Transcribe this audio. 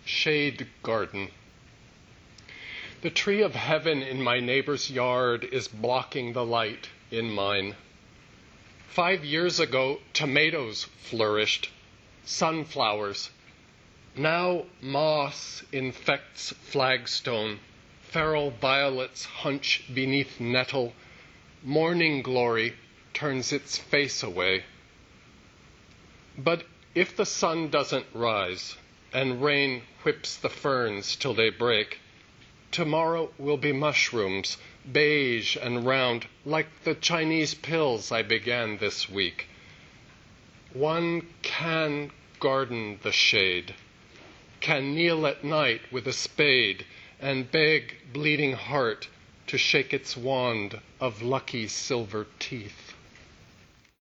Shade Garden. The tree of heaven in my neighbor's yard is blocking the light in mine. 5 years ago, tomatoes flourished, sunflowers. Now moss infects flagstone, feral violets hunch beneath nettle, morning glory turns its face away. But if the sun doesn't rise, and rain whips the ferns till they break, tomorrow will be mushrooms, beige and round, like the Chinese pills I began this week. One can garden the shade, can kneel at night with a spade and beg bleeding heart to shake its wand of lucky silver teeth.